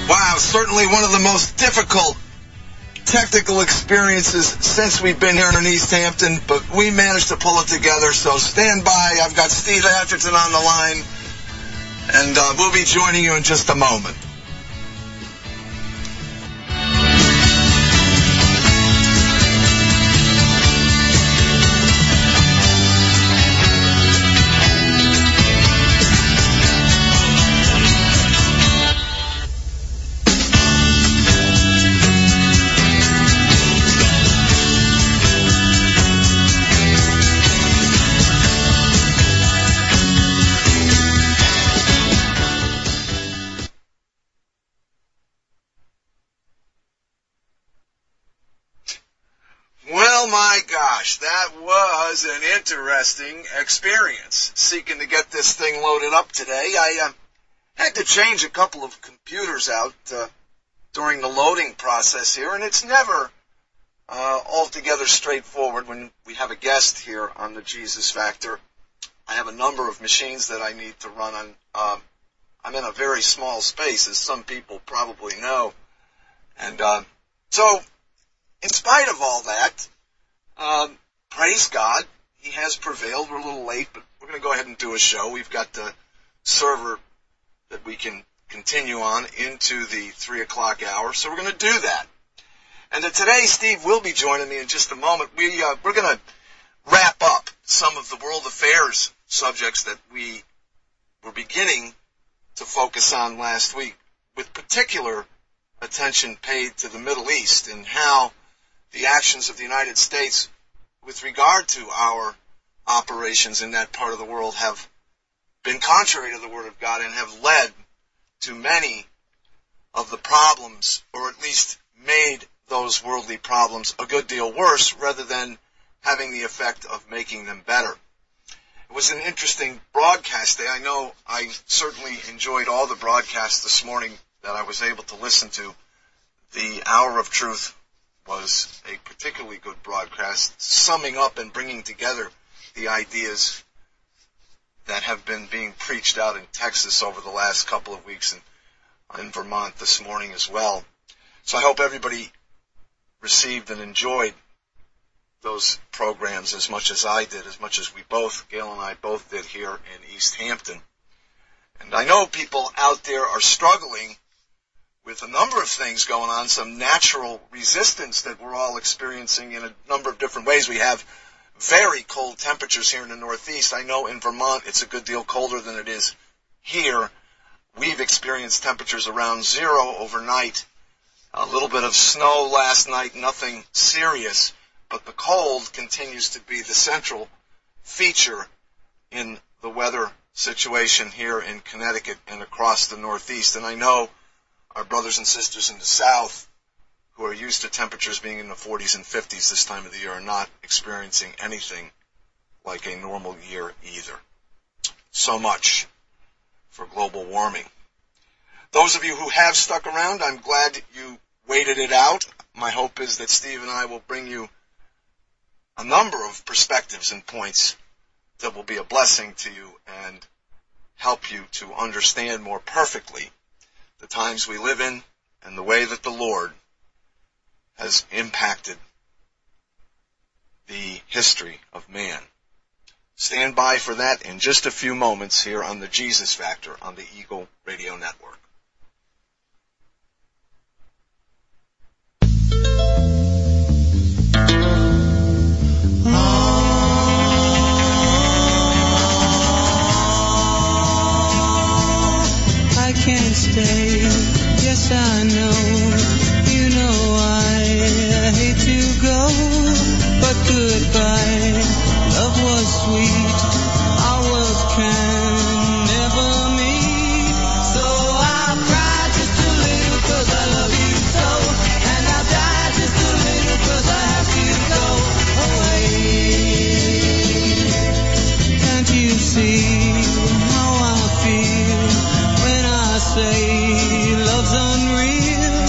Wow, certainly one of the most difficult technical experiences since we've been here in East Hampton, but we managed to pull it together, so stand by. I've got Steve Atherton on the line, and we'll be joining you in just a moment. Well, my gosh, that was an interesting experience, seeking to get this thing loaded up today. I had to change a couple of computers out during the loading process here, and it's never altogether straightforward when we have a guest here on the Jesus Factor. I have a number of machines that I need to run on. I'm in a very small space, as some people probably know. And so, in spite of all that, praise God, He has prevailed. We're a little late, but we're going to go ahead and do a show. We've got the server that we can continue on into the 3 o'clock hour, so we're going to do that. And today, Steve will be joining me in just a moment. We're going to wrap up some of the world affairs subjects that we were beginning to focus on last week, with particular attention paid to the Middle East and how the actions of the United States with regard to our operations in that part of the world have been contrary to the Word of God and have led to many of the problems, or at least made those worldly problems a good deal worse rather than having the effect of making them better. It was an interesting broadcast day. I know I certainly enjoyed all the broadcasts this morning that I was able to listen to. The Hour of Truth was a particularly good broadcast, summing up and bringing together the ideas that have been being preached out in Texas over the last couple of weeks and in Vermont this morning as well. So I hope everybody received and enjoyed those programs as much as I did, as much as we both, Gail and I both did here in East Hampton. And I know people out there are struggling with a number of things going on, some natural resistance that we're all experiencing in a number of different ways. We have very cold temperatures here in the Northeast. I know in Vermont it's a good deal colder than it is here. We've experienced temperatures around zero overnight, a little bit of snow last night, nothing serious, but the cold continues to be the central feature in the weather situation here in Connecticut and across the Northeast. And I know our brothers and sisters in the South, who are used to temperatures being in the 40s and 50s this time of the year, are not experiencing anything like a normal year either. So much for global warming. Those of you who have stuck around, I'm glad you waited it out. My hope is that Steve and I will bring you a number of perspectives and points that will be a blessing to you and help you to understand more perfectly the times we live in and the way that the Lord has impacted the history of man. Stand by for that in just a few moments here on the Jesus Factor on the Eagle Radio Network. I can't stay, yes I know, you know I hate to go, but goodbye, love was sweet, our worlds can never meet, so I'll cry just a little 'cause I love you so, and I'll die just a little 'cause I have to go away. Can't you see how I feel when I say love's unreal?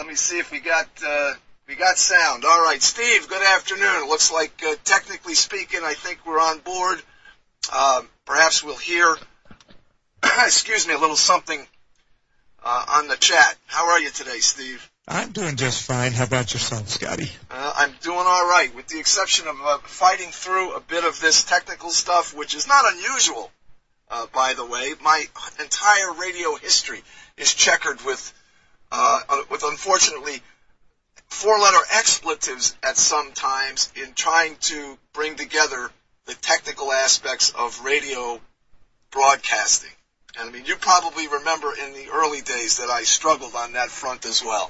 Let me see if we got sound. All right, Steve, good afternoon. It looks like, technically speaking, I think we're on board. Perhaps we'll hear, excuse me, a little something on the chat. How are you today, Steve? I'm doing just fine. How about yourself, Scotty? I'm doing all right, with the exception of fighting through a bit of this technical stuff, which is not unusual, by the way. My entire radio history is checkered with unfortunately, four-letter expletives at some times in trying to bring together the technical aspects of radio broadcasting. And I mean, you probably remember in the early days that I struggled on that front as well.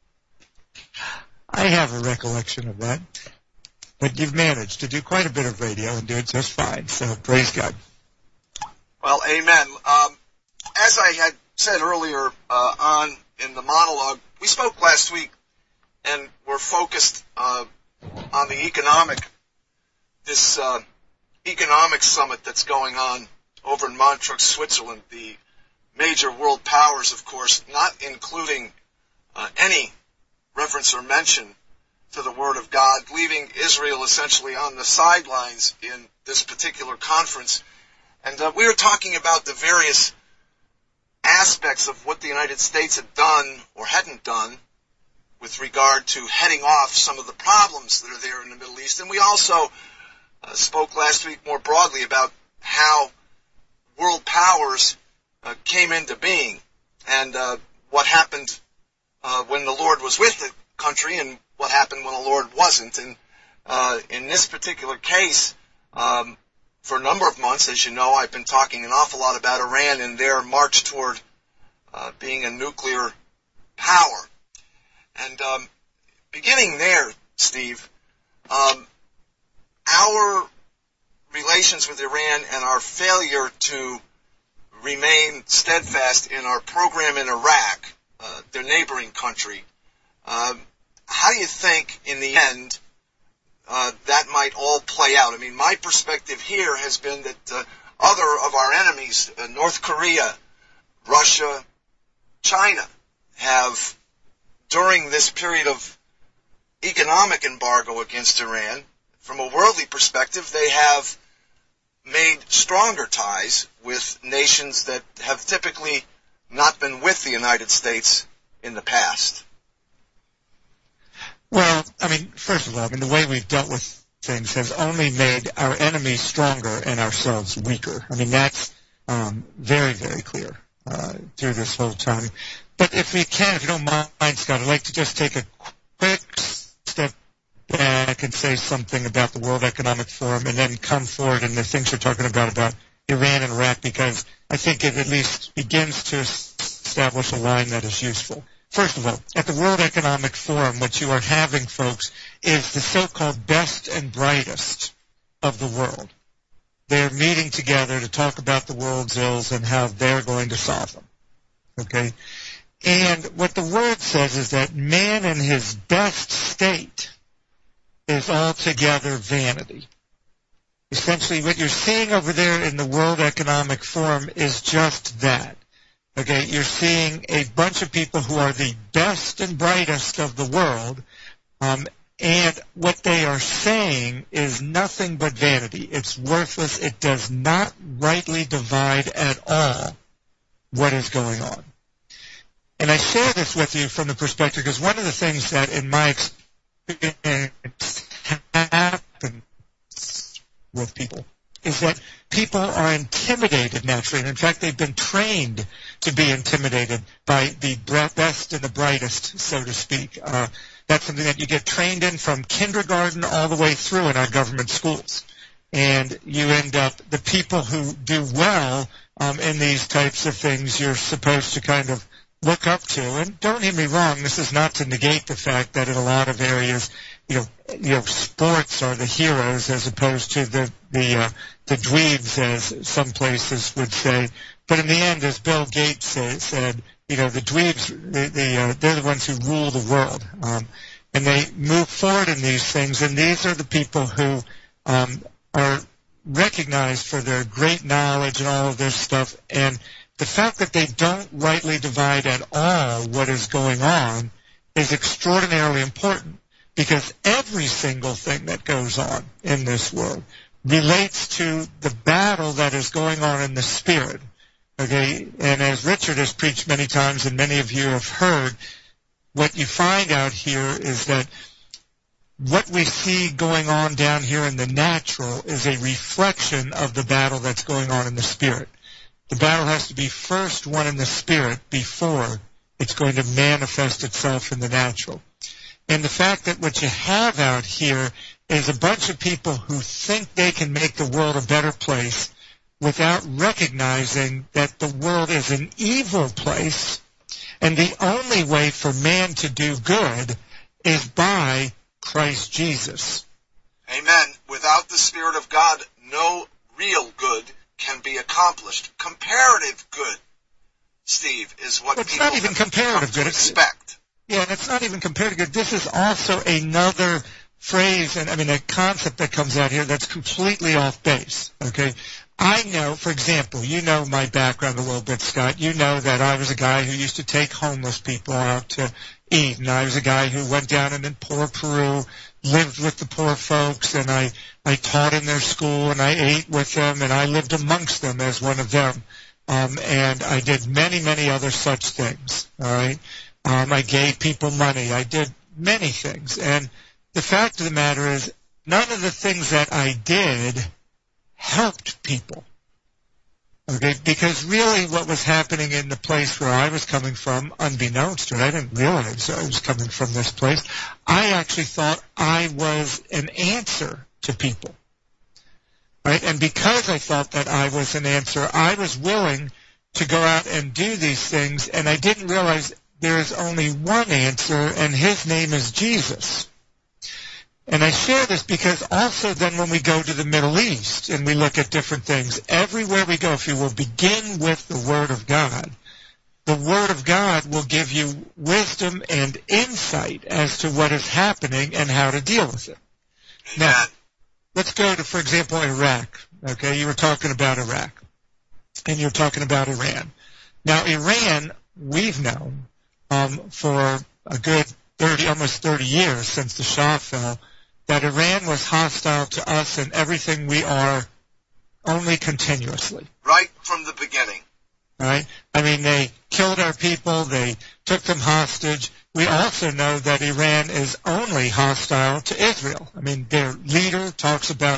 I have a recollection of that. But you've managed to do quite a bit of radio and do it just fine, so praise God. Well, amen. As I had said earlier on in the monologue, we spoke last week and we're focused on the economic summit that's going on over in Montreux, Switzerland. The major world powers, of course, not including any reference or mention to the Word of God, leaving Israel essentially on the sidelines in this particular conference. And we were talking about the various aspects of what the United States had done or hadn't done with regard to heading off some of the problems that are there in the Middle East. And we also spoke last week more broadly about how world powers came into being and what happened when the Lord was with the country and what happened when the Lord wasn't. And in this particular case, for a number of months, as you know, I've been talking an awful lot about Iran and their march toward being a nuclear power. And beginning there, Steve, our relations with Iran and our failure to remain steadfast in our program in Iraq, their neighboring country, how do you think, in the end, that might all play out? I mean, my perspective here has been that other of our enemies, North Korea, Russia, China, have, during this period of economic embargo against Iran, from a worldly perspective, they have made stronger ties with nations that have typically not been with the United States in the past. Well, I mean, first of all, the way we've dealt with things has only made our enemies stronger and ourselves weaker. I mean, that's very, very clear through this whole time. But if you don't mind, Scott, I'd like to just take a quick step back and say something about the World Economic Forum and then come forward and the things you're talking about Iran and Iraq, because I think it at least begins to establish a line that is useful. First of all, at the World Economic Forum, what you are having, folks, is the so-called best and brightest of the world. They're meeting together to talk about the world's ills and how they're going to solve them. Okay? And what the word says is that man in his best state is altogether vanity. Essentially, what you're seeing over there in the World Economic Forum is just that. Okay, you're seeing a bunch of people who are the best and brightest of the world, and what they are saying is nothing but vanity. It's worthless. It does not rightly divide at all what is going on. And I share this with you from the perspective because one of the things that in my experience happens with people is that people are intimidated naturally, and in fact they've been trained to be intimidated by the best and the brightest, so to speak. That's something that you get trained in from kindergarten all the way through in our government schools. And you end up, the people who do well in these types of things, you're supposed to kind of look up to. And don't get me wrong, this is not to negate the fact that in a lot of areas, sports are the heroes as opposed to the dweebs, as some places would say. But in the end, as Bill Gates said, the dweebs, they're the ones who rule the world. And they move forward in these things, and these are the people who are recognized for their great knowledge and all of this stuff. And the fact that they don't rightly divide at all what is going on is extraordinarily important because every single thing that goes on in this world relates to the battle that is going on in the spirit. Okay, and as Richard has preached many times and many of you have heard, what you find out here is that what we see going on down here in the natural is a reflection of the battle that's going on in the spirit. The battle has to be first won in the spirit before it's going to manifest itself in the natural. And the fact that what you have out here is a bunch of people who think they can make the world a better place without recognizing that the world is an evil place, and the only way for man to do good is by Christ Jesus. Amen. Without the Spirit of God, no real good can be accomplished. Comparative good, Steve, is what it's people not even comparative good. Expect. Yeah, and it's not even comparative good. This is also another phrase, and a concept that comes out here that's completely off base. Okay, I know, for example, you know my background a little bit, Scott. You know that I was a guy who used to take homeless people out to eat, and I was a guy who went down in poor Peru, lived with the poor folks, and I taught in their school, and I ate with them, and I lived amongst them as one of them. And I did many, many other such things, all right? I gave people money. I did many things. And the fact of the matter is, none of the things that I did helped people, okay? Because really what was happening in the place where I was coming from, unbeknownst to it, I didn't realize I was coming from this place, I actually thought I was an answer to people, right? And because I thought that I was an answer, I was willing to go out and do these things, and I didn't realize there is only one answer, and his name is Jesus. And I share this because also then when we go to the Middle East and we look at different things, everywhere we go, if you will begin with the Word of God, the Word of God will give you wisdom and insight as to what is happening and how to deal with it. Amen. Now, let's go to, for example, Iraq. Okay, you were talking about Iraq, and you're talking about Iran. Now, Iran, we've known for a good almost 30 years since the Shah fell, that Iran was hostile to us and everything we are only continuously. Right from the beginning. Right? They killed our people. They took them hostage. We also know that Iran is only hostile to Israel. Their leader talks about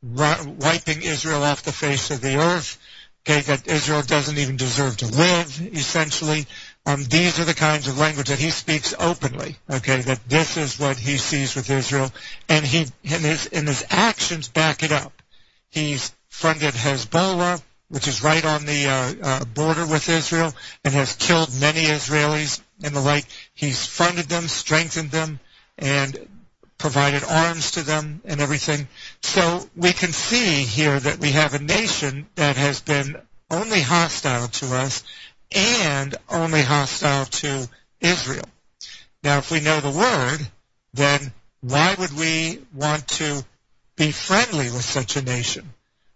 wiping Israel off the face of the earth, okay, that Israel doesn't even deserve to live, essentially. These are the kinds of language that he speaks openly, okay, that this is what he sees with Israel, and his actions back it up. He's funded Hezbollah, which is right on the border with Israel, and has killed many Israelis and the like. He's funded them, strengthened them, and provided arms to them and everything. So we can see here that we have a nation that has been only hostile to us and only hostile to Israel. Now, if we know the Word, then why would we want to be friendly with such a nation?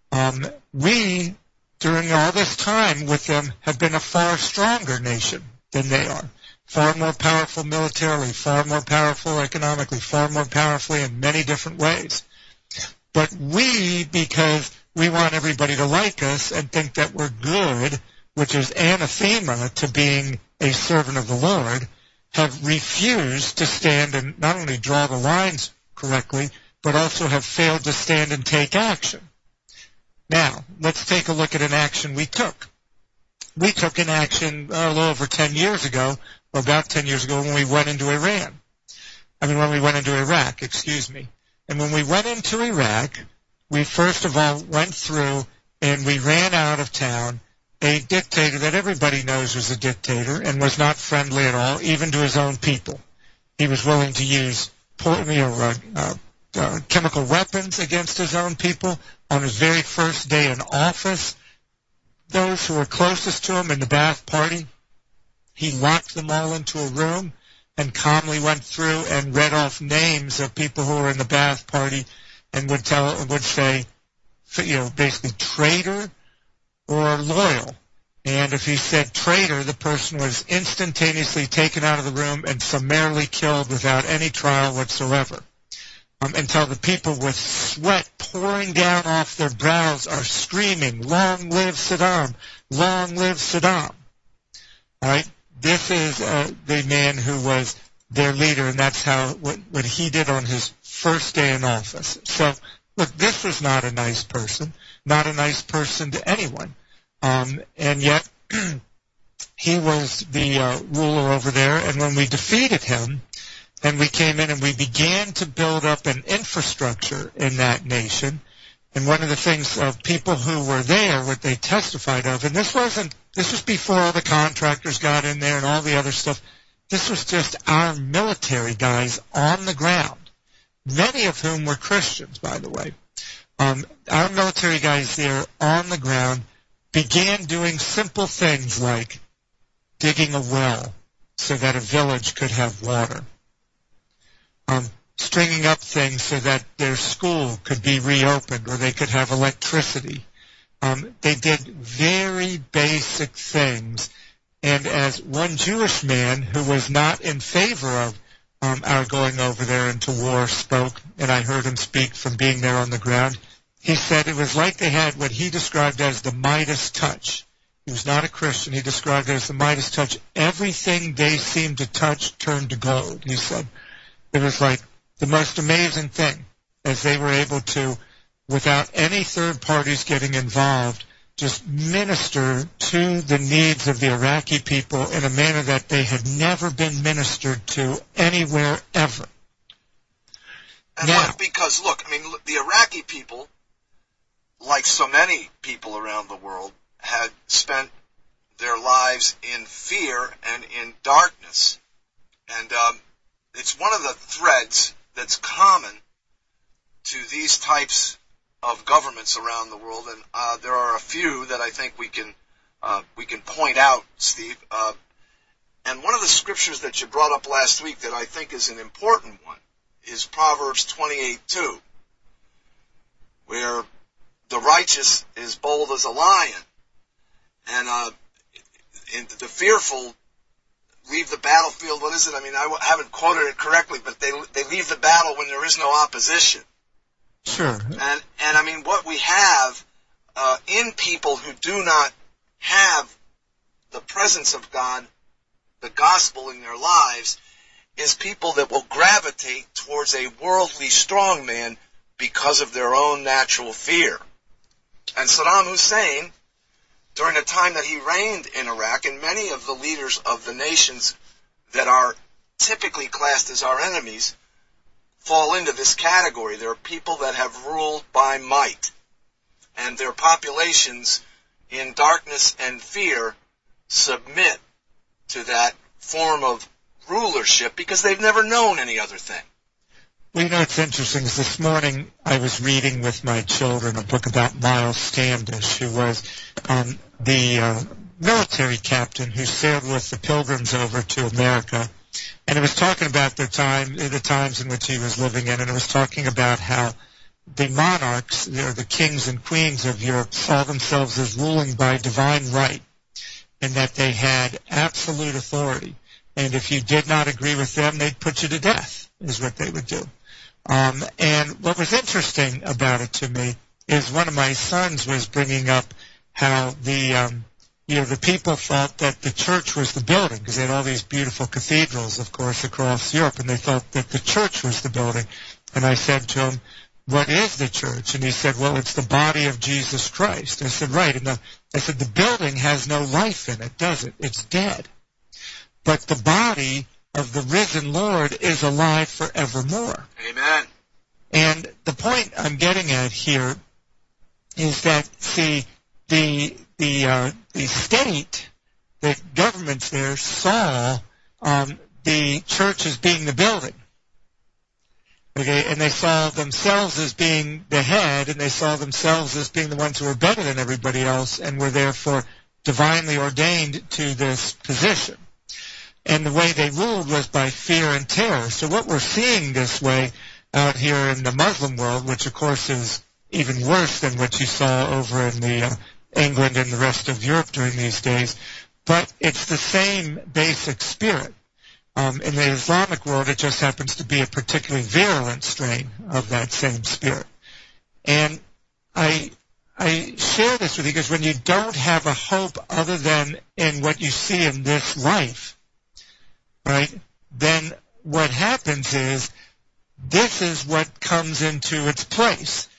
We, during all this time with them, have been a far stronger nation than they are. Far more powerful militarily, far more powerful economically, far more powerfully in many different ways. But we, because we want everybody to like us and think that we're good, which is anathema to being a servant of the Lord, have refused to stand and not only draw the lines correctly, but also have failed to stand and take action. Now, let's take a look at an action we took. We took an action a little over 10 years ago, or about 10 years ago, when we went into Iraq. And when we went into Iraq, we first of all went through and we ran out of town a dictator that everybody knows was a dictator and was not friendly at all, even to his own people. He was willing to use chemical weapons against his own people. On his very first day in office, those who were closest to him in the Ba'ath Party, he locked them all into a room and calmly went through and read off names of people who were in the Ba'ath Party and would say, basically traitor or loyal. And if he said traitor, the person was instantaneously taken out of the room and summarily killed without any trial whatsoever. Until the people with sweat pouring down off their brows are screaming, "Long live Saddam! Long live Saddam!" All right? This is the man who was their leader, and that's what he did on his first day in office. So, look, this was not a nice person to anyone. And yet, he was the ruler over there, and when we defeated him, and we came in and we began to build up an infrastructure in that nation, and one of the things of people who were there, what they testified of, and this was before all the contractors got in there and all the other stuff. This was just our military guys on the ground, many of whom were Christians, by the way. Our military guys there on the ground began doing simple things like digging a well so that a village could have water, stringing up things so that their school could be reopened or they could have electricity. They did very basic things. And as one Jewish man who was not in favor of our going over there into war spoke, and I heard him speak from being there on the ground, he said it was like they had what he described as the Midas touch. He was not a Christian. He described it as the Midas touch. Everything they seemed to touch turned to gold. He said it was like the most amazing thing, as they were able to, without any third parties getting involved, just minister to the needs of the Iraqi people in a manner that they had never been ministered to anywhere ever. And now, because, look, I mean, the Iraqi people, like so many people around the world, had spent their lives in fear and in darkness. And it's one of the threads that's common to these types of governments around the world, and there are a few that I think we can point out, Steve. And one of the scriptures that you brought up last week that I think is an important one is Proverbs 28:2, where the righteous is bold as a lion, and the fearful leave the battlefield. What is it? I mean, I haven't quoted it correctly, but they leave the battle when there is no opposition. Sure. And I mean, what we have in people who do not have the presence of God, the gospel in their lives, is people that will gravitate towards a worldly strongman because of their own natural fear. And Saddam Hussein, during the time that he reigned in Iraq, and many of the leaders of the nations that are typically classed as our enemies, fall into this category. There are people that have ruled by might, and their populations in darkness and fear submit to that form of rulership because they've never known any other thing. Well, you know, it's interesting. This morning I was reading with my children a book about Miles Standish, who was the military captain who sailed with the Pilgrims over to America. And it was talking about the times in which he was living in, and it was talking about how the monarchs, or the kings and queens of Europe, saw themselves as ruling by divine right, and that they had absolute authority. And if you did not agree with them, they'd put you to death, is what they would do. And what was interesting about it to me is one of my sons was bringing up how the people thought that the church was the building, because they had all these beautiful cathedrals, of course, across Europe, and they thought that the church was the building. And I said to him, what is the church? And he said, well, it's the body of Jesus Christ. I said, right. And I said, the building has no life in it, does it? It's dead. But the body of the risen Lord is alive forevermore. Amen. And the point I'm getting at here is that, see, the state, the governments there saw the church as being the building. Okay, and they saw themselves as being the head, and they saw themselves as being the ones who were better than everybody else and were therefore divinely ordained to this position. And the way they ruled was by fear and terror. So what we're seeing this way out here in the Muslim world, which of course is even worse than what you saw over in the England and the rest of Europe during these days. But it's the same basic spirit. In the Islamic world, it just happens to be a particularly virulent strain of that same spirit. And I share this with you because when you don't have a hope other than in what you see in this life, right, then what happens is this is what comes into its place.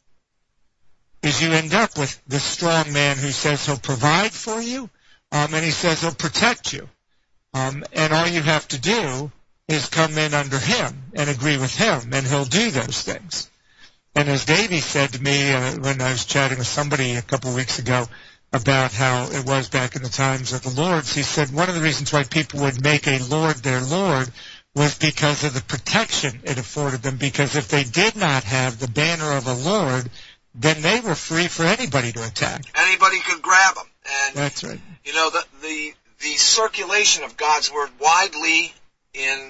Is you end up with the strong man who says he'll provide for you, and he says he'll protect you. And all you have to do is come in under him and agree with him, and he'll do those things. And as Davey said to me when I was chatting with somebody a couple of weeks ago about how it was back in the times of the lords, he said one of the reasons why people would make a lord their lord was because of the protection it afforded them, because if they did not have the banner of a lord, then they were free for anybody to attack. Anybody could grab them. And, that's right. You know, the circulation of God's Word widely in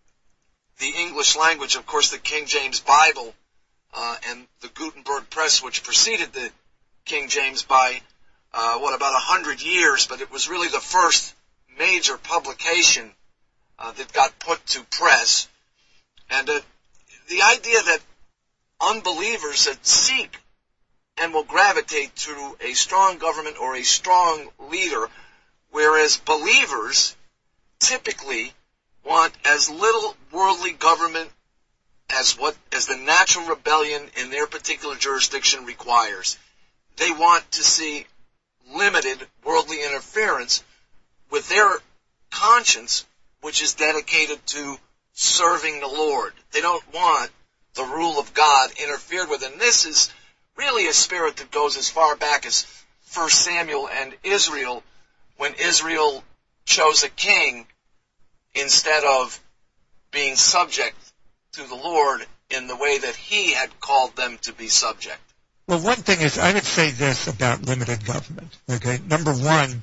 the English language, of course, the King James Bible and the Gutenberg Press, which preceded the King James by, about 100 years, but it was really the first major publication that got put to press. And the idea that unbelievers that seek and will gravitate to a strong government or a strong leader, whereas believers typically want as little worldly government as the natural rebellion in their particular jurisdiction requires. They want to see limited worldly interference with their conscience, which is dedicated to serving the Lord. They don't want the rule of God interfered with. And this is really a spirit that goes as far back as 1 Samuel and Israel, when Israel chose a king instead of being subject to the Lord in the way that he had called them to be subject. Well, one thing is, I would say this about limited government. Okay, number one,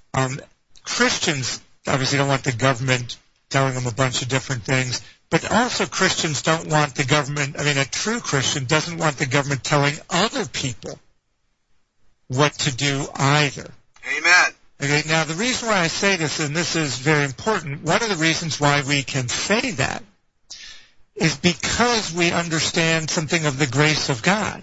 Christians obviously don't want the government telling them a bunch of different things, but also Christians don't want the government, a true Christian doesn't want the government telling other people what to do either. Amen. Okay, now the reason why I say this, and this is very important, one of the reasons why we can say that is because we understand something of the grace of God.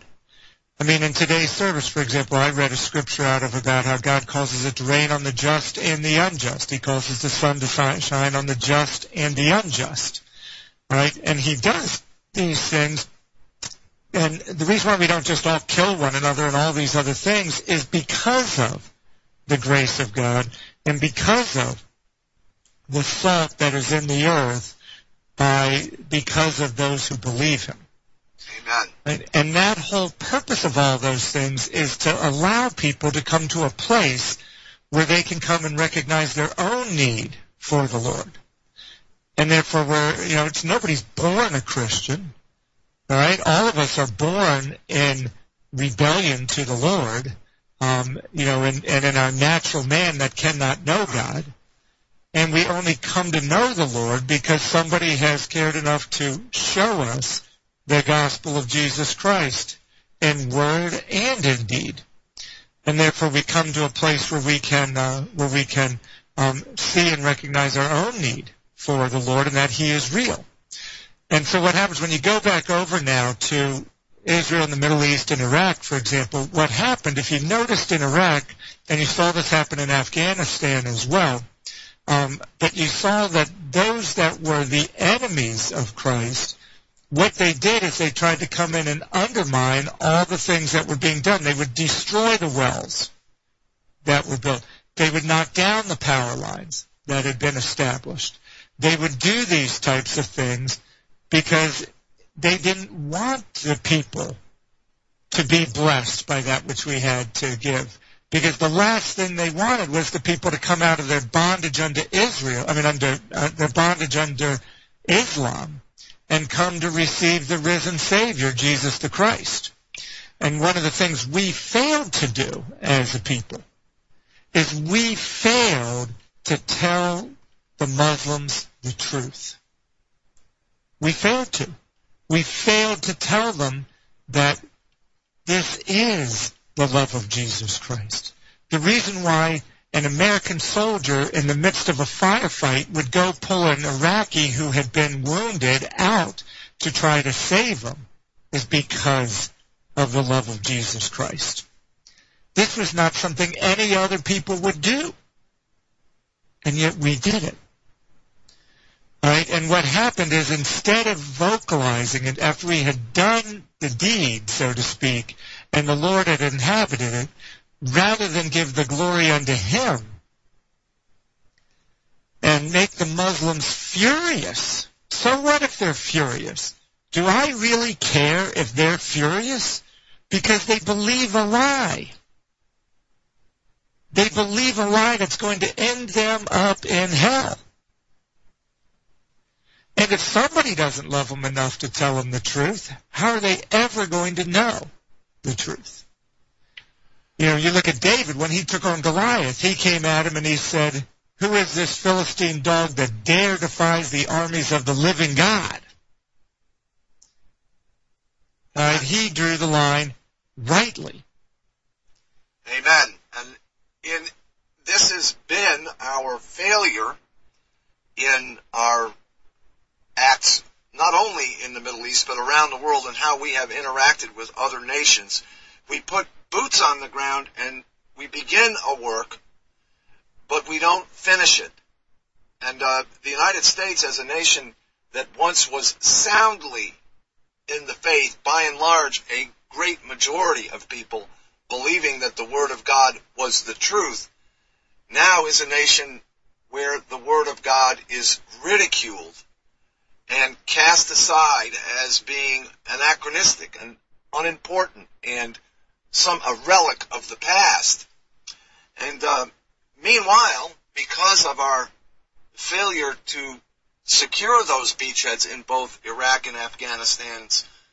In today's service, for example, I read a scripture out of about how God causes it to rain on the just and the unjust. He causes the sun to shine on the just and the unjust. Right? And he does these things. And the reason why we don't just all kill one another and all these other things is because of the grace of God and because of the salt that is in the earth because of those who believe him. Amen. Right? And that whole purpose of all those things is to allow people to come to a place where they can come and recognize their own need for the Lord. And therefore, nobody's born a Christian. All right? All of us are born in rebellion to the Lord, and in our natural man that cannot know God. And we only come to know the Lord because somebody has cared enough to show us the gospel of Jesus Christ in word and in deed. And therefore we come to a place where we can see and recognize our own need for the Lord and that he is real. And so what happens when you go back over now to Israel and the Middle East and Iraq, for example, what happened, if you noticed in Iraq, and you saw this happen in Afghanistan as well, but you saw that those that were the enemies of Christ, what they did is they tried to come in and undermine all the things that were being done. They would destroy the wells that were built. They would knock down the power lines that had been established. They would do these types of things because they didn't want the people to be blessed by that which we had to give. Because the last thing they wanted was the people to come out of their bondage under their bondage under Islam, and come to receive the risen Savior, Jesus the Christ. And one of the things we failed to do as a people is we failed to tell the Muslims the truth. We failed to. We failed to tell them that this is the love of Jesus Christ. The reason why an American soldier in the midst of a firefight would go pull an Iraqi who had been wounded out to try to save him is because of the love of Jesus Christ. This was not something any other people would do. And yet we did it. All right? And what happened is instead of vocalizing it after we had done the deed, so to speak, and the Lord had inhabited it, rather than give the glory unto him and make the Muslims furious. So what if they're furious? Do I really care if they're furious? Because they believe a lie. They believe a lie that's going to end them up in hell. And if somebody doesn't love them enough to tell them the truth, how are they ever going to know the truth? You know, you look at David, when he took on Goliath, he came at him and he said, "Who is this Philistine dog that dare defies the armies of the living God?" He drew the line rightly. Amen. And this has been our failure in our acts, not only in the Middle East, but around the world, and how we have interacted with other nations. We put boots on the ground and we begin a work, but we don't finish it. And the United States, as a nation that once was soundly in the faith, by and large, a great majority of people believing that the Word of God was the truth, now is a nation where the Word of God is ridiculed and cast aside as being anachronistic and unimportant and a relic of the past. And meanwhile, because of our failure to secure those beachheads in both Iraq and Afghanistan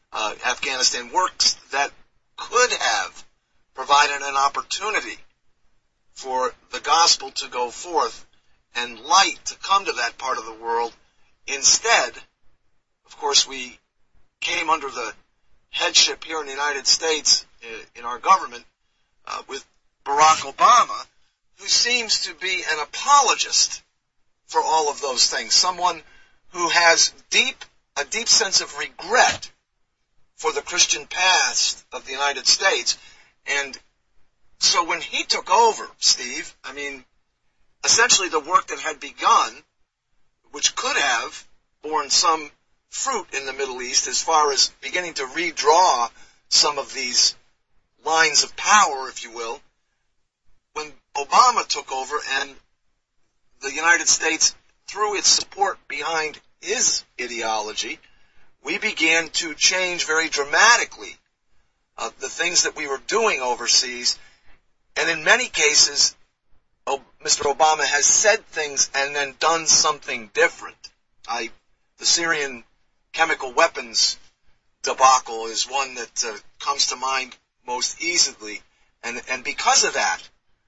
works that could have provided an opportunity for the gospel to go forth and light to come to that part of the world. Instead, of course, we came under the headship here in the United States, in our government, with Barack Obama, who seems to be an apologist for all of those things, someone who has a deep sense of regret for the Christian past of the United States. And so when he took over, Steve, I mean, essentially the work that had begun, which could have borne some fruit in the Middle East as far as beginning to redraw some of these lines of power, if you will, when Obama took over and the United States threw its support behind his ideology, we began to change very dramatically the things that we were doing overseas. And in many cases, Mr. Obama has said things and then done something different. The Syrian chemical weapons debacle is one that comes to mind most easily. And because of that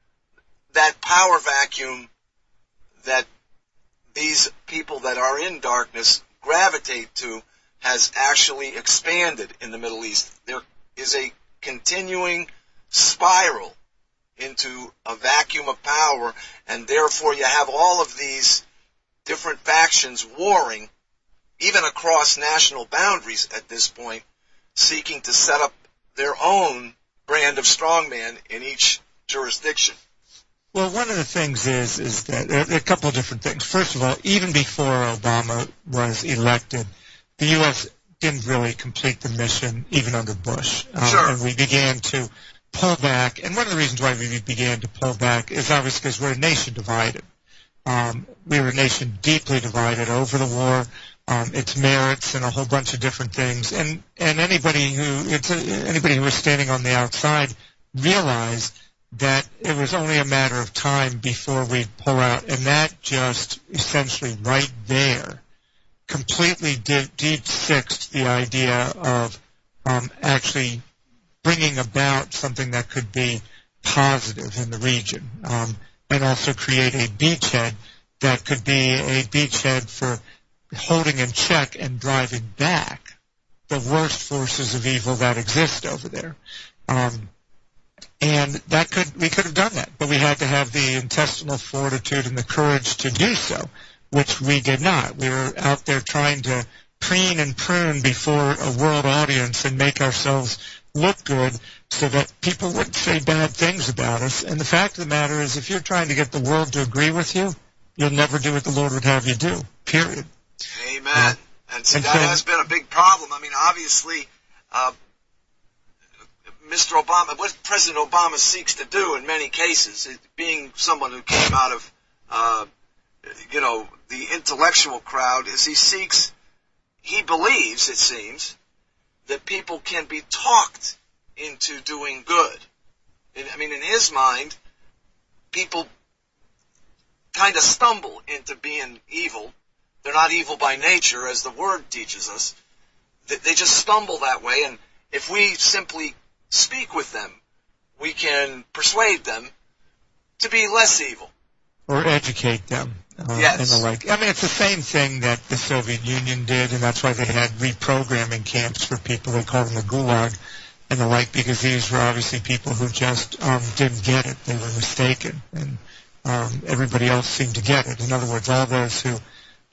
power vacuum that these people that are in darkness gravitate to has actually expanded in the Middle East. There is a continuing spiral into a vacuum of power, and therefore you have all of these different factions warring, even across national boundaries at this point, seeking to set up their own brand of strongman in each jurisdiction. Well, one of the things is that there are a couple of different things. First of all, even before Obama was elected, the U.S. didn't really complete the mission, even under Bush. Sure. And we began to pull back. And one of the reasons why we began to pull back is obviously because we're a nation divided. We were a nation deeply divided over the war, its merits, and a whole bunch of different things. And anybody who was standing on the outside realized that it was only a matter of time before we'd pull out, and that just essentially right there completely deep-sixed the idea of actually bringing about something that could be positive in the region, and also create a beachhead that could be a beachhead for holding in check and driving back the worst forces of evil that exist over there. And we could have done that, but we had to have the intestinal fortitude and the courage to do so, which we did not. We were out there trying to preen and prune before a world audience and make ourselves look good so that people wouldn't say bad things about us. And the fact of the matter is, if you're trying to get the world to agree with you, you'll never do what the Lord would have you do, period. Amen. And see, that has been a big problem. I mean, obviously, Mr. Obama, what President Obama seeks to do in many cases, being someone who came out of, the intellectual crowd, is he believes, it seems, that people can be talked into doing good. In his mind, people kind of stumble into being evil. They're not evil by nature, as the Word teaches us. They just stumble that way, and if we simply speak with them, we can persuade them to be less evil. Or educate them. Yes. And the like. It's the same thing that the Soviet Union did, and that's why they had reprogramming camps for people. They called them the Gulag and the like, because these were obviously people who just didn't get it. They were mistaken, and everybody else seemed to get it. In other words, all those who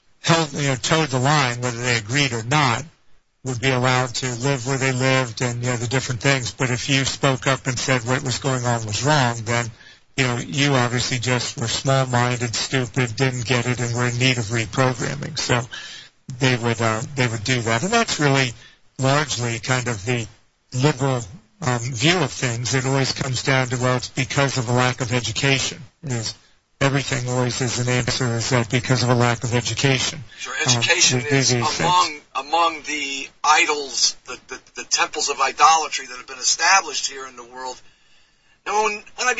towed the line, whether they agreed or not, would be allowed to live where they lived and the different things. But if you spoke up and said what was going on was wrong, then you obviously just were small-minded, stupid, didn't get it, and were in need of reprogramming. So they would do that, and that's really largely kind of the liberal view of things. It always comes down to, well, it's because of a lack of education. Everything always is an answer is that because of a lack of education. Sure, education is among the idols, the temples of idolatry that have been established here in the world. And when I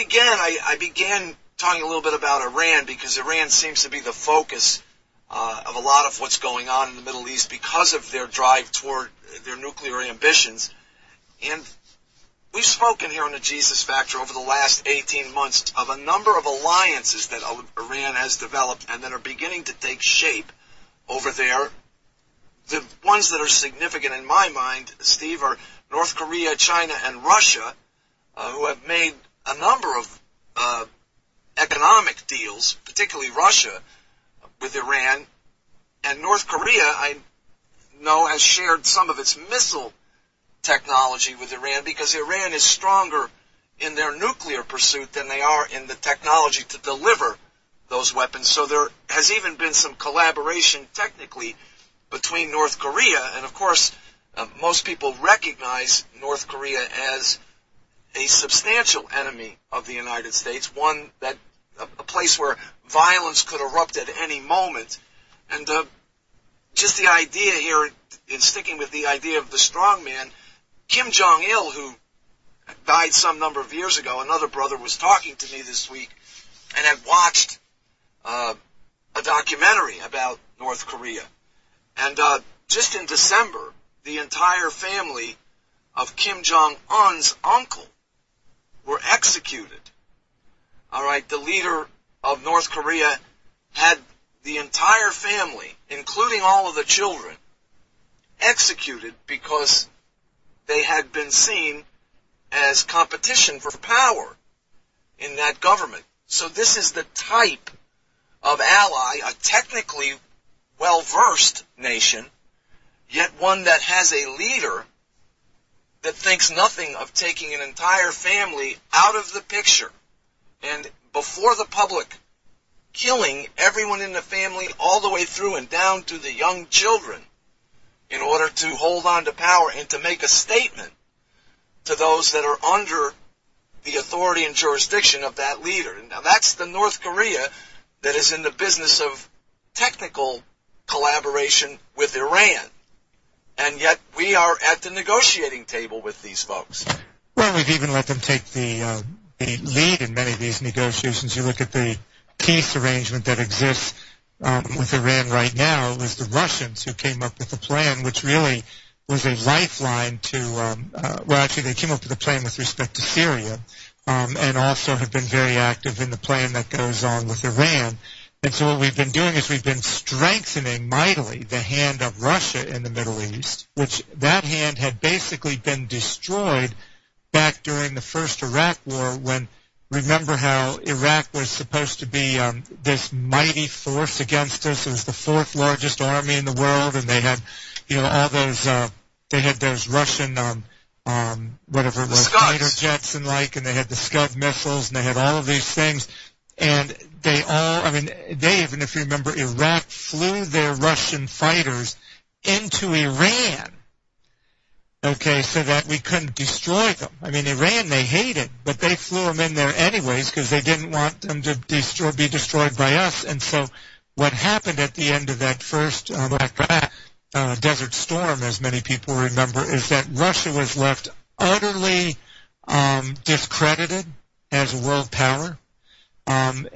began talking a little bit about Iran, because Iran seems to be the focus of a lot of what's going on in the Middle East because of their drive toward their nuclear ambitions. And we've spoken here on the Jesus Factor over the last 18 months of a number of alliances that Iran has developed and that are beginning to take shape over there. The ones that are significant in my mind, Steve, are North Korea, China, and Russia, who have made a number of economic deals, particularly Russia, with Iran. And North Korea, I know, has shared some of its missile technology with Iran because Iran is stronger in their nuclear pursuit than they are in the technology to deliver those weapons. So there has even been some collaboration technically between North Korea, and of course most people recognize North Korea as a substantial enemy of the United States, one that a place where violence could erupt at any moment. And just the idea here, in sticking with the idea of the strongman, Kim Jong-il, who died some number of years ago, another brother was talking to me this week and had watched a documentary about North Korea. And just in December, the entire family of Kim Jong-un's uncle were executed. All right, the leader of North Korea had the entire family, including all of the children, executed because they had been seen as competition for power in that government. So this is the type of ally, a technically well-versed nation, yet one that has a leader that thinks nothing of taking an entire family out of the picture and before the public, killing everyone in the family all the way through and down to the young children in order to hold on to power and to make a statement to those that are under the authority and jurisdiction of that leader. Now that's the North Korea that is in the business of technical collaboration with Iran. And yet we are at the negotiating table with these folks. Well, we've even let them take the lead in many of these negotiations. You look at the peace arrangement that exists with Iran right now. It was the Russians who came up with the plan, which really was a lifeline to, they came up with a plan with respect to Syria, and also have been very active in the plan that goes on with Iran. And so what we've been doing is we've been strengthening mightily the hand of Russia in the Middle East, which that hand had basically been destroyed back during the first Iraq War when, remember how Iraq was supposed to be this mighty force against us. It was the fourth largest army in the world, and they had, all those, they had those Russian, whatever it was, fighter jets and and they had the Scud missiles, and they had all of these things. And they even, if you remember, Iraq flew their Russian fighters into Iran, okay, so that we couldn't destroy them. I mean, Iran they hated, but they flew them in there anyways because they didn't want them to be destroyed by us. And so what happened at the end of that first Desert Storm, as many people remember, is that Russia was left utterly discredited as a world power. And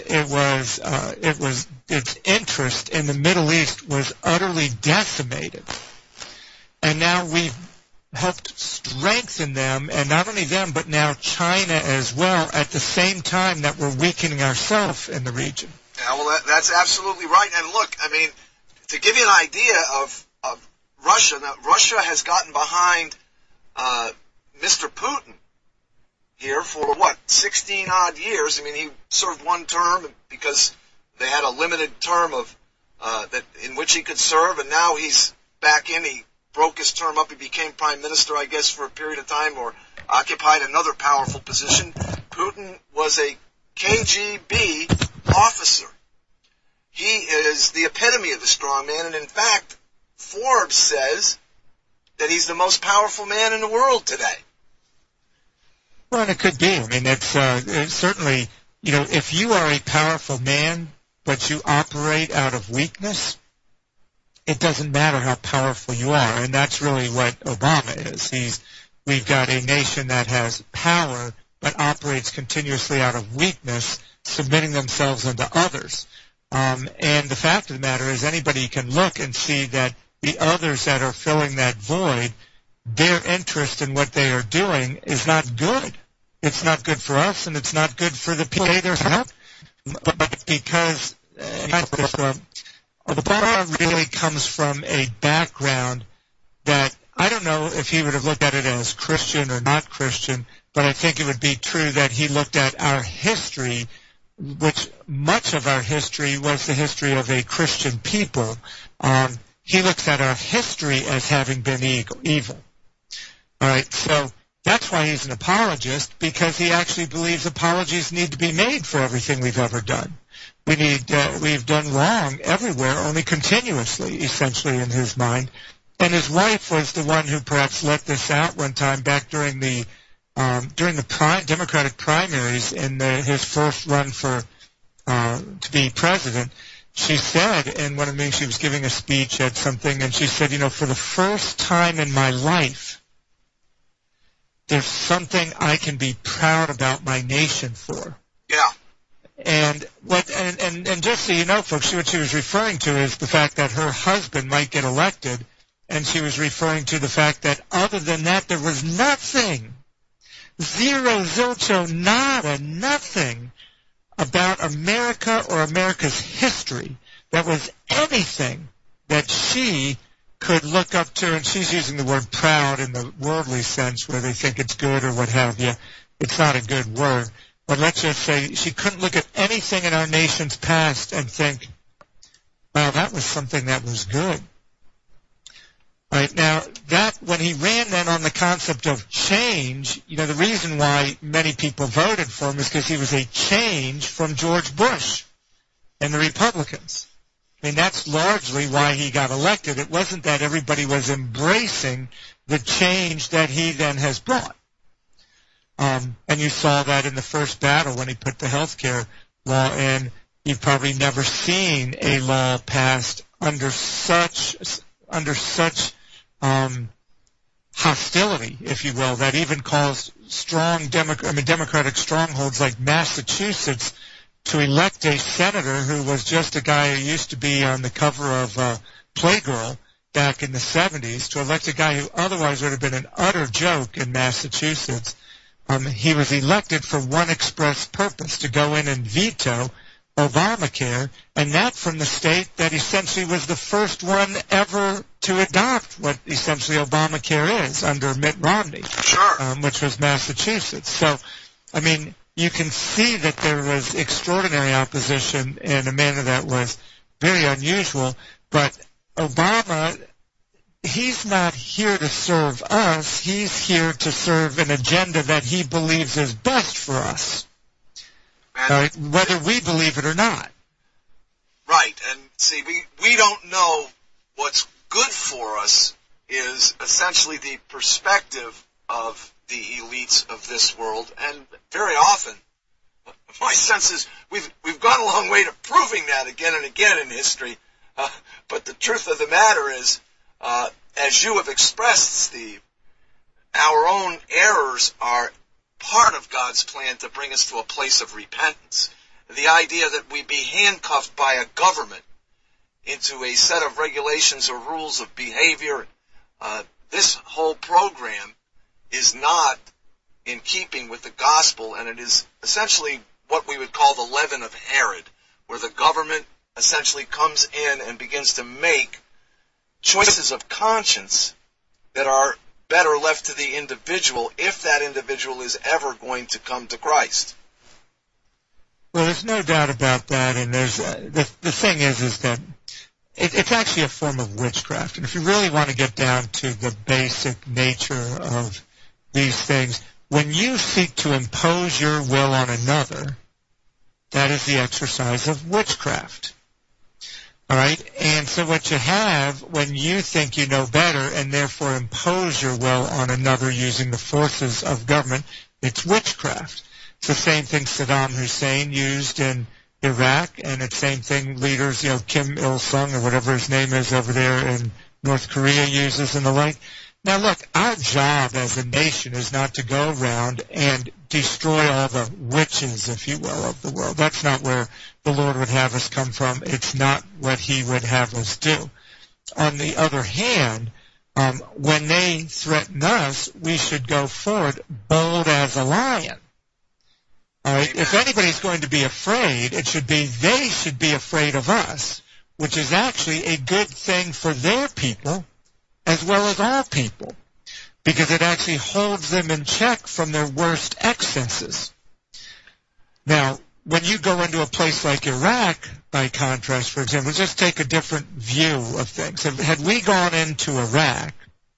its interest in the Middle East was utterly decimated. And now we've helped strengthen them, and not only them, but now China as well, at the same time that we're weakening ourselves in the region. Yeah, well, that's absolutely right. And look, I mean, to give you an idea of Russia, now, Russia has gotten behind Mr. Putin here for, 16-odd years. I mean, he served one term because they had a limited term of in which he could serve, and now he's back in. He broke his term up. He became prime minister, I guess, for a period of time, or occupied another powerful position. Putin was a KGB officer. He is the epitome of the strongman, and in fact, Forbes says that he's the most powerful man in the world today. Well, and it could be. I mean, it's certainly, if you are a powerful man, but you operate out of weakness, it doesn't matter how powerful you are, and that's really what Obama is. We've got a nation that has power, but operates continuously out of weakness, submitting themselves unto others. And the fact of the matter is anybody can look and see that the others that are filling that void, their interest in what they are doing is not good. It's not good for us, and it's not good for the people they're helping. But because Obama really comes from a background that I don't know if he would have looked at it as Christian or not Christian, but I think it would be true that he looked at our history, which much of our history was the history of a Christian people. He looks at our history as having been evil. All right, so that's why he's an apologist, because he actually believes apologies need to be made for everything we've ever done. We've done wrong everywhere, only continuously, essentially, in his mind. And his wife was the one who perhaps let this out one time back during the Democratic primaries in his first run for to be president. She said in one of the meetings, she was giving a speech at something, and she said, for the first time in my life, there's something I can be proud about my nation for. Yeah. And just so you know, folks, what she was referring to is the fact that her husband might get elected, and she was referring to the fact that other than that, there was nothing, zero, zilcho, nada, nothing about America or America's history that was anything that she could look up to, and she's using the word proud in the worldly sense where they think it's good or what have you. It's not a good word. But let's just say she couldn't look at anything in our nation's past and think, well, that was something that was good. All right, now, that when he ran then on the concept of change, the reason why many people voted for him is because he was a change from George Bush and the Republicans. I mean, that's largely why he got elected. It wasn't that everybody was embracing the change that he then has brought. And you saw that in the first battle when he put the health care law in. You've probably never seen a law passed under such hostility, if you will, that even caused strong Democratic strongholds like Massachusetts to elect a senator who was just a guy who used to be on the cover of Playgirl back in the 70s, to elect a guy who otherwise would have been an utter joke in Massachusetts. He was elected for one express purpose, to go in and veto Obamacare, and that from the state that essentially was the first one ever to adopt what essentially Obamacare is under Mitt Romney, which was Massachusetts. So, I mean, you can see that there was extraordinary opposition in a manner that was very unusual, but Obama, he's not here to serve us. He's here to serve an agenda that he believes is best for us. Right, whether we believe it or not. Right, and see, we don't know what's good for us is essentially the perspective of the elites of this world, and very often, my sense is we've gone a long way to proving that again and again in history, but the truth of the matter is, as you have expressed, Steve, our own errors are part of God's plan to bring us to a place of repentance. The idea that we be handcuffed by a government into a set of regulations or rules of behavior, this whole program is not in keeping with the gospel, and it is essentially what we would call the leaven of Herod, where the government essentially comes in and begins to make choices of conscience that are better left to the individual if that individual is ever going to come to Christ. Well, there's no doubt about that, and there's the thing is that it's actually a form of witchcraft. And if you really want to get down to the basic nature of these things, when you seek to impose your will on another, that is the exercise of witchcraft. All right? And so what you have when you think you know better and therefore impose your will on another using the forces of government, it's witchcraft. It's the same thing Saddam Hussein used in Iraq, and it's the same thing leaders, Kim Il-sung or whatever his name is over there in North Korea uses and the like. Now look, our job as a nation is not to go around and destroy all the witches, if you will, of the world. That's not where the Lord would have us come from. It's not what he would have us do. On the other hand, when they threaten us, we should go forward bold as a lion. All right? If anybody's going to be afraid, it should be they should be afraid of us, which is actually a good thing for their people as well as all people, because it actually holds them in check from their worst excesses. Now, when you go into a place like Iraq, by contrast, for example, just take a different view of things. Had we gone into Iraq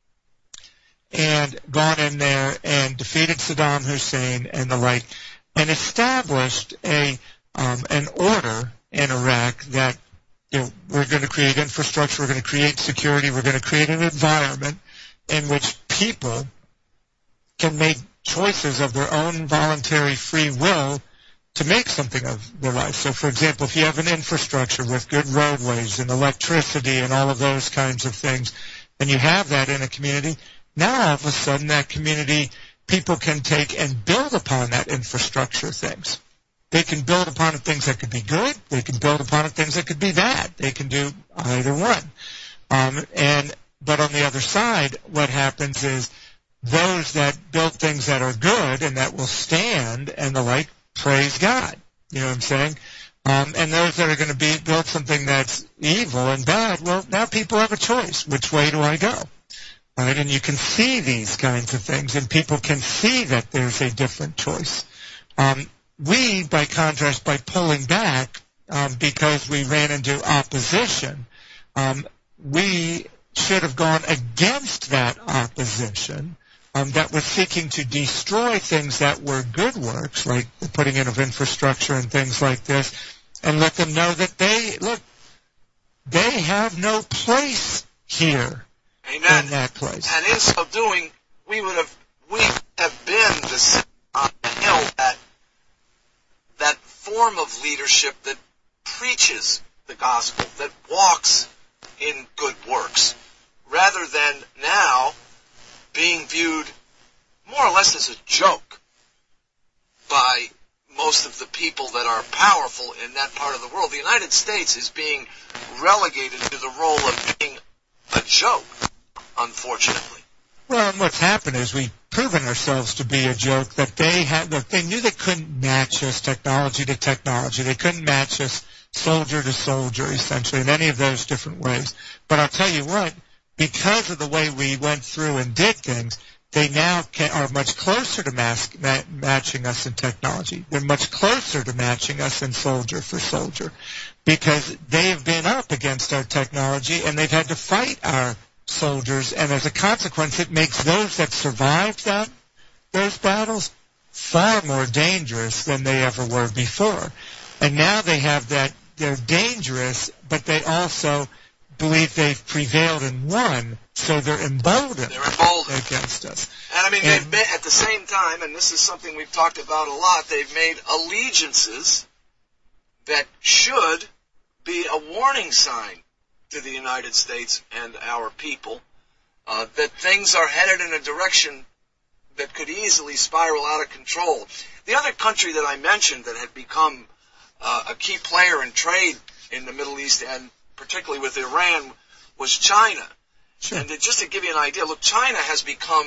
and gone in there and defeated Saddam Hussein and the like, and established an order in Iraq that we're going to create infrastructure, we're going to create security, we're going to create an environment in which people can make choices of their own voluntary free will to make something of their life. So, for example, if you have an infrastructure with good roadways and electricity and all of those kinds of things, and you have that in a community, now all of a sudden that community, people can take and build upon that infrastructure things. They can build upon it things that could be good. They can build upon it things that could be bad. They can do either one. But on the other side, what happens is those that build things that are good and that will stand and the like, praise God. You know what I'm saying? And those that are going to build something that's evil and bad, well, now people have a choice. Which way do I go? All right, and you can see these kinds of things, and people can see that there's a different choice. We, by contrast, by pulling back, because we ran into opposition, we should have gone against that opposition that was seeking to destroy things that were good works, like the putting in of infrastructure and things like this, and let them know that they have no place here. Amen. In that place. And in so doing, we have been the city on the hill that form of leadership that preaches the gospel, that walks in good works, rather than now being viewed more or less as a joke by most of the people that are powerful in that part of the world. The United States is being relegated to the role of being a joke, unfortunately. Well, and what's happened is we proven ourselves to be a joke, that they knew they couldn't match us technology to technology. They couldn't match us soldier to soldier, essentially, in any of those different ways. But I'll tell you what, because of the way we went through and did things, they now are much closer to matching us in technology. They're much closer to matching us in soldier for soldier, because they have been up against our technology and they've had to fight our soldiers, and as a consequence, it makes those that survived those battles far more dangerous than they ever were before. And now they have that they're dangerous, but they also believe they've prevailed and won, so they're emboldened against us. And I mean, they've been, at the same time, and this is something we've talked about a lot, they've made allegiances that should be a warning sign to the United States and our people that things are headed in a direction that could easily spiral out of control. The other country that I mentioned that had become a key player in trade in the Middle East, and particularly with Iran, was China. Sure. And just to give you an idea, look, China has become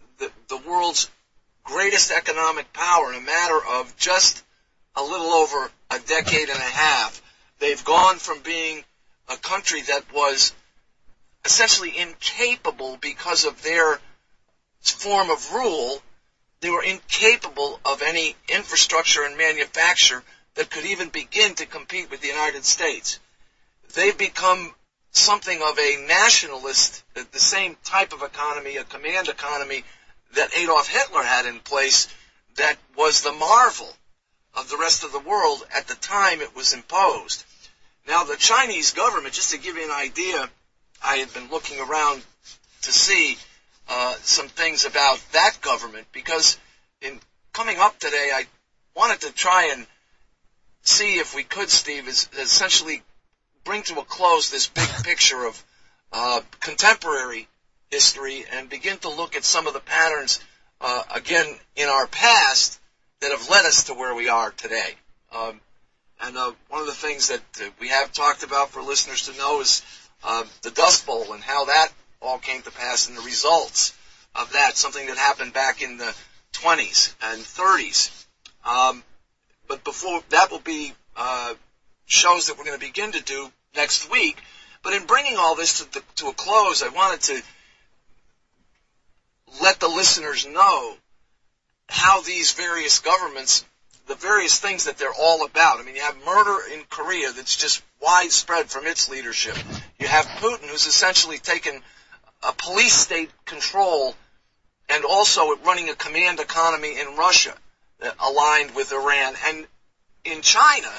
the world's greatest economic power in a matter of just a little over a decade and a half. They've gone from being a country that was essentially incapable because of their form of rule. They were incapable of any infrastructure and manufacture that could even begin to compete with the United States. They've become something of a nationalist, the same type of economy, a command economy that Adolf Hitler had in place, that was the marvel of the rest of the world at the time it was imposed. Now, the Chinese government, just to give you an idea, I had been looking around to see some things about that government, because in coming up today, I wanted to try and see if we could, Steve, essentially bring to a close this big picture of contemporary history and begin to look at some of the patterns, again, in our past that have led us to where we are today. And one of the things that we have talked about for listeners to know is the Dust Bowl and how that all came to pass and the results of that, something that happened back in the 20s and 30s. But before that will be shows that we're going to begin to do next week. But in bringing all this to a close, I wanted to let the listeners know how these various governments, the various things that they're all about. I mean, you have murder in Korea that's just widespread from its leadership. You have Putin, who's essentially taken a police state control and also running a command economy in Russia aligned with Iran. And in China,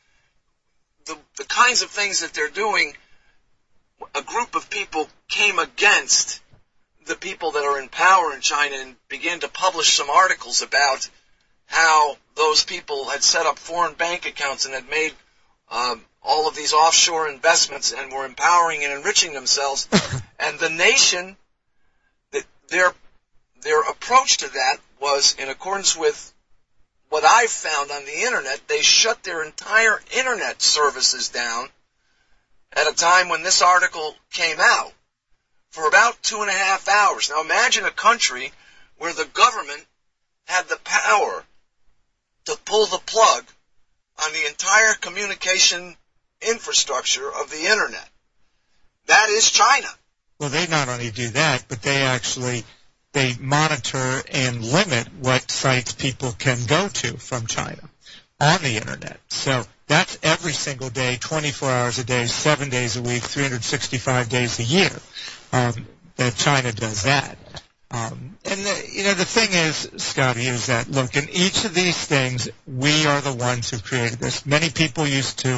the kinds of things that they're doing, a group of people came against the people that are in power in China and began to publish some articles about how those people had set up foreign bank accounts and had made all of these offshore investments and were empowering and enriching themselves. And the nation, their approach to that was in accordance with what I've found on the Internet. They shut their entire Internet services down at a time when this article came out for about 2.5 hours. Now imagine a country where the government had the power to pull the plug on the entire communication infrastructure of the Internet. That is China. Well, they not only do that, but they monitor and limit what sites people can go to from China on the Internet. So that's every single day, 24 hours a day, 7 days a week, 365 days a year that China does that. And the thing is, Scotty, is that, look, in each of these things, we are the ones who created this. Many people used to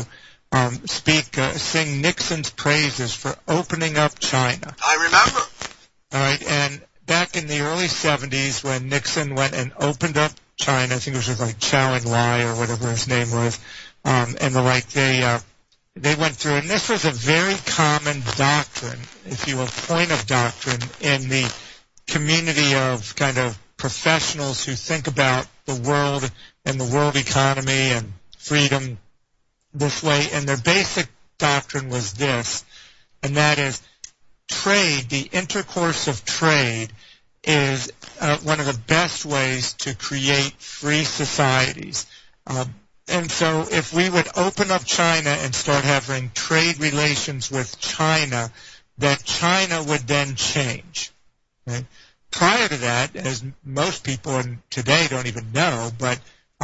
sing Nixon's praises for opening up China. I remember. All right, and back in the early 70s when Nixon went and opened up China, I think it was with like Chow En-lai or whatever his name was, and the like, they went through, and this was a very common doctrine, if you will, point of doctrine in the community of kind of professionals who think about the world and the world economy and freedom this way. And their basic doctrine was this, and that is trade, the intercourse of trade, is one of the best ways to create free societies. And so if we would open up China and start having trade relations with China, that China would then change. Right? Prior to that, as most people today don't even know, but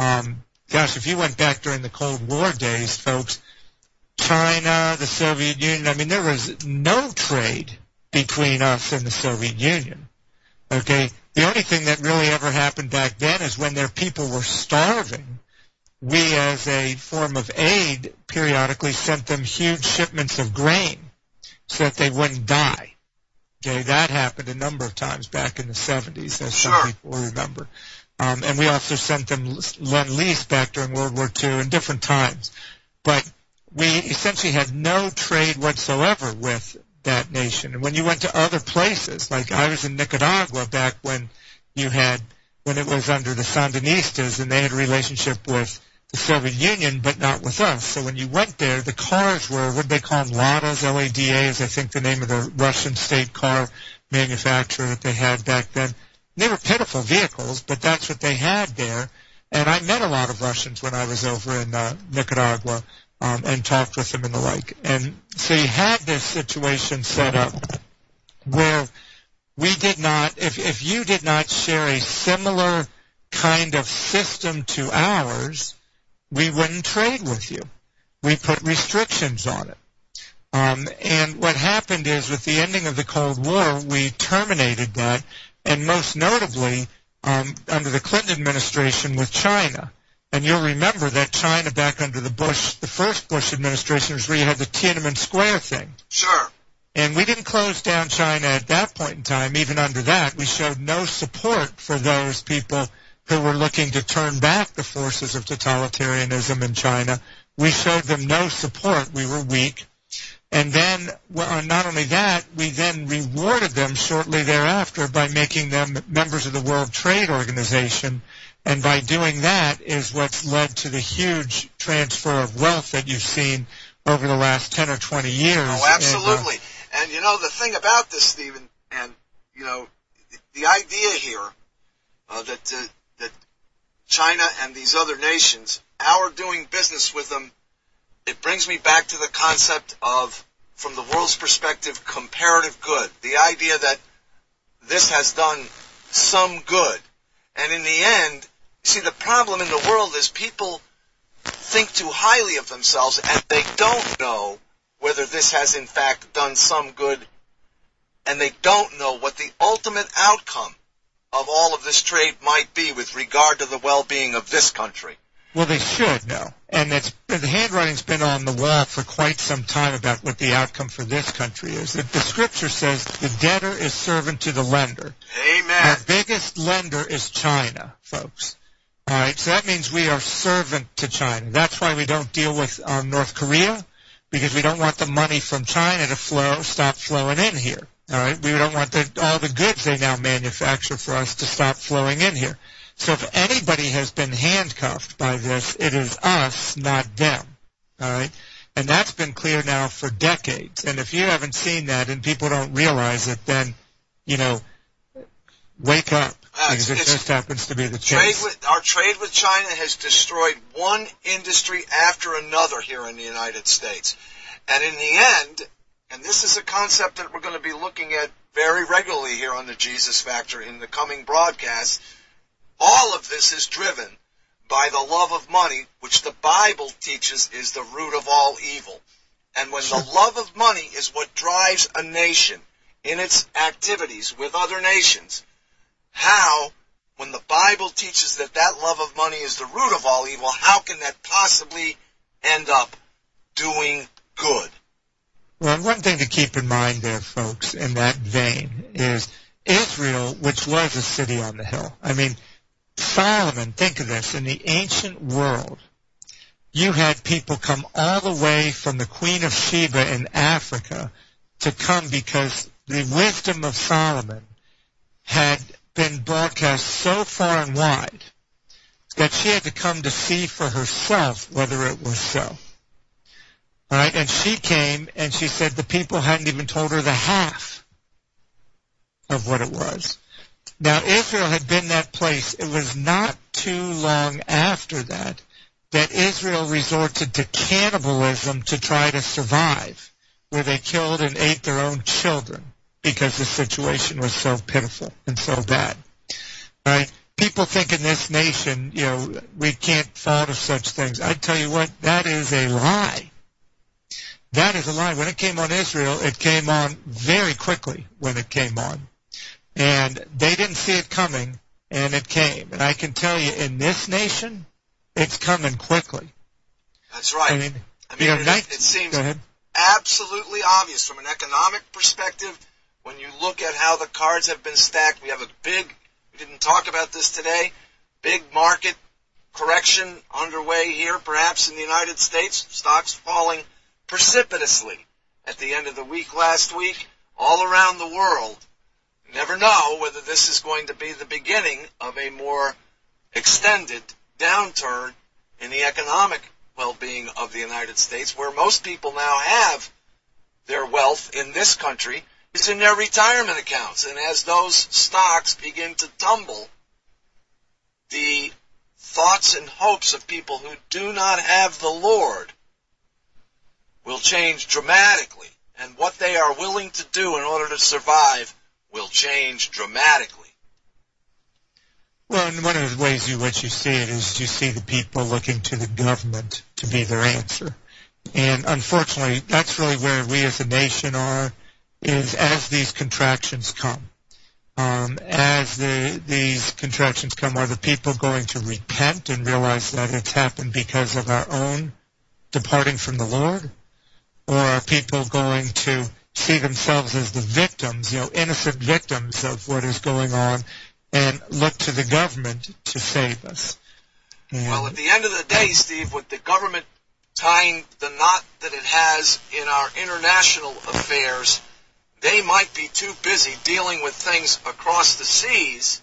if you went back during the Cold War days, folks, China, the Soviet Union, I mean, there was no trade between us and the Soviet Union. Okay? The only thing that really ever happened back then is when their people were starving, we, as a form of aid, periodically sent them huge shipments of grain so that they wouldn't die. Okay, that happened a number of times back in the 70s, as some people remember. And we also sent them Lend-Lease back during World War II and different times. But we essentially had no trade whatsoever with that nation. And when you went to other places, like I was in Nicaragua back when it was under the Sandinistas, and they had a relationship with the Soviet Union, but not with us. So when you went there, the cars were, what they call them, Ladas, L-A-D-A is I think the name of the Russian state car manufacturer that they had back then. They were pitiful vehicles, but that's what they had there. And I met a lot of Russians when I was over in Nicaragua and talked with them and the like. And so you had this situation set up where we did not, if you did not share a similar kind of system to ours, we wouldn't trade with you. We put restrictions on it. And what happened is with the ending of the Cold War, we terminated that, and most notably under the Clinton administration with China. And you'll remember that China back under the first Bush administration was where you had the Tiananmen Square thing. Sure. And we didn't close down China at that point in time. Even under that, we showed no support for those people who were looking to turn back the forces of totalitarianism in China. We showed them no support. We were weak. And then, not only that, we then rewarded them shortly thereafter by making them members of the World Trade Organization. And by doing that is what's led to the huge transfer of wealth that you've seen over the last 10 or 20 years. Oh, absolutely. And the thing about this, Stephen, and, the idea here that China and these other nations, our doing business with them, it brings me back to the concept of, from the world's perspective, comparative good. The idea that this has done some good. And in the end, see, the problem in the world is people think too highly of themselves, and they don't know whether this has in fact done some good, and they don't know what the ultimate outcome of all of this trade might be with regard to the well-being of this country. Well, they should know. And the handwriting's been on the wall for quite some time about what the outcome for this country is. The Scripture says the debtor is servant to the lender. Amen. Our biggest lender is China, folks. All right, so that means we are servant to China. That's why we don't deal with North Korea, because we don't want the money from China to stop flowing in here. All right, we don't want all the goods they now manufacture for us to stop flowing in here. So if anybody has been handcuffed by this, it is us, not them. All right, and that's been clear now for decades. And if you haven't seen that and people don't realize it, then wake up, because it just happens to be the case. Our trade with China has destroyed one industry after another here in the United States, and in the end. And this is a concept that we're going to be looking at very regularly here on the Jesus Factor in the coming broadcasts. All of this is driven by the love of money, which the Bible teaches is the root of all evil. And when the love of money is what drives a nation in its activities with other nations, how, when the Bible teaches that love of money is the root of all evil, how can that possibly end up doing good? Well, one thing to keep in mind there, folks, in that vein, is Israel, which was a city on the hill. I mean, Solomon, think of this, in the ancient world, you had people come all the way from the Queen of Sheba in Africa to come because the wisdom of Solomon had been broadcast so far and wide that she had to come to see for herself whether it was so. All right, and she came and she said the people hadn't even told her the half of what it was. Now, Israel had been that place. It was not too long after that Israel resorted to cannibalism to try to survive, where they killed and ate their own children because the situation was so pitiful and so bad. Right? People think in this nation, we can't fall to such things. I tell you what, that is a lie. That is a lie. When it came on Israel, it came on very quickly when it came on. And they didn't see it coming, and it came. And I can tell you, in this nation, it's coming quickly. That's right. It seems absolutely obvious from an economic perspective. When you look at how the cards have been stacked, we have we didn't talk about this today, big market correction underway here, perhaps in the United States, stocks falling precipitously at the end of the week last week, all around the world. You never know whether this is going to be the beginning of a more extended downturn in the economic well-being of the United States, where most people now have their wealth in this country is in their retirement accounts. And as those stocks begin to tumble, the thoughts and hopes of people who do not have the Lord will change dramatically, and what they are willing to do in order to survive will change dramatically. Well, and one of the ways in which you see it is you see the people looking to the government to be their answer. And unfortunately, that's really where we as a nation are, is as these contractions come. These contractions come, are the people going to repent and realize that it's happened because of our own departing from the Lord? Or are people going to see themselves as the victims, innocent victims of what is going on, and look to the government to save us? Well, at the end of the day, Steve, with the government tying the knot that it has in our international affairs, they might be too busy dealing with things across the seas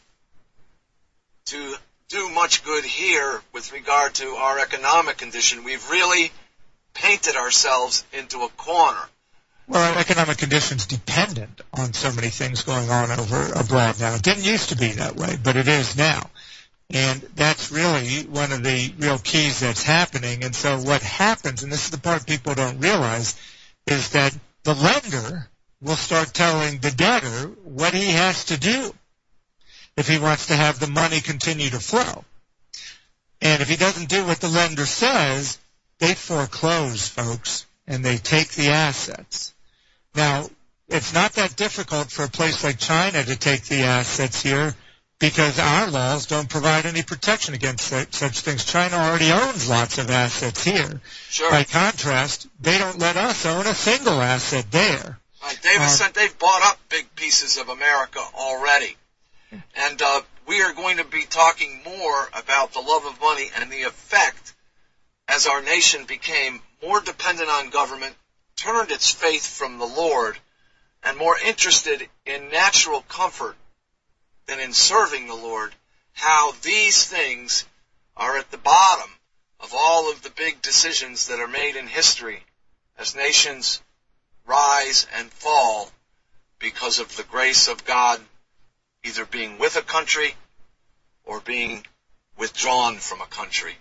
to do much good here with regard to our economic condition. We've really painted ourselves into a corner. Well, our economic condition's dependent on so many things going on over abroad now. It didn't used to be that way, but it is now. And that's really one of the real keys that's happening. And so what happens, and this is the part people don't realize, is that the lender will start telling the debtor what he has to do if he wants to have the money continue to flow. And if he doesn't do what the lender says, they foreclose, folks, and they take the assets. Now, it's not that difficult for a place like China to take the assets here because our laws don't provide any protection against such things. China already owns lots of assets here. Sure. By contrast, they don't let us own a single asset there. Right. They've bought up big pieces of America already. And we are going to be talking more about the love of money and the effect as our nation became more dependent on government, turned its faith from the Lord, and more interested in natural comfort than in serving the Lord, how these things are at the bottom of all of the big decisions that are made in history as nations rise and fall because of the grace of God either being with a country or being withdrawn from a country.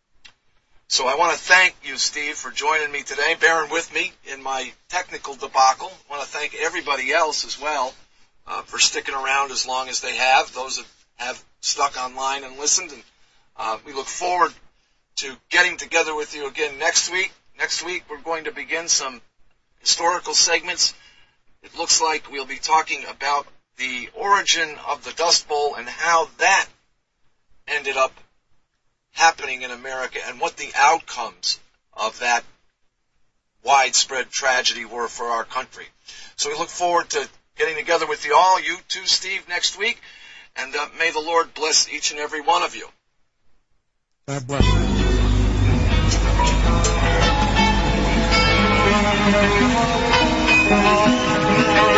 So I want to thank you, Steve, for joining me today, bearing with me in my technical debacle. I want to thank everybody else as well for sticking around as long as they have, those that have stuck online and listened. And we look forward to getting together with you again next week. Next week we're going to begin some historical segments. It looks like we'll be talking about the origin of the Dust Bowl and how that ended up happening in America and what the outcomes of that widespread tragedy were for our country. So we look forward to getting together with you all, you too, Steve, next week, and may the Lord bless each and every one of you. God bless you.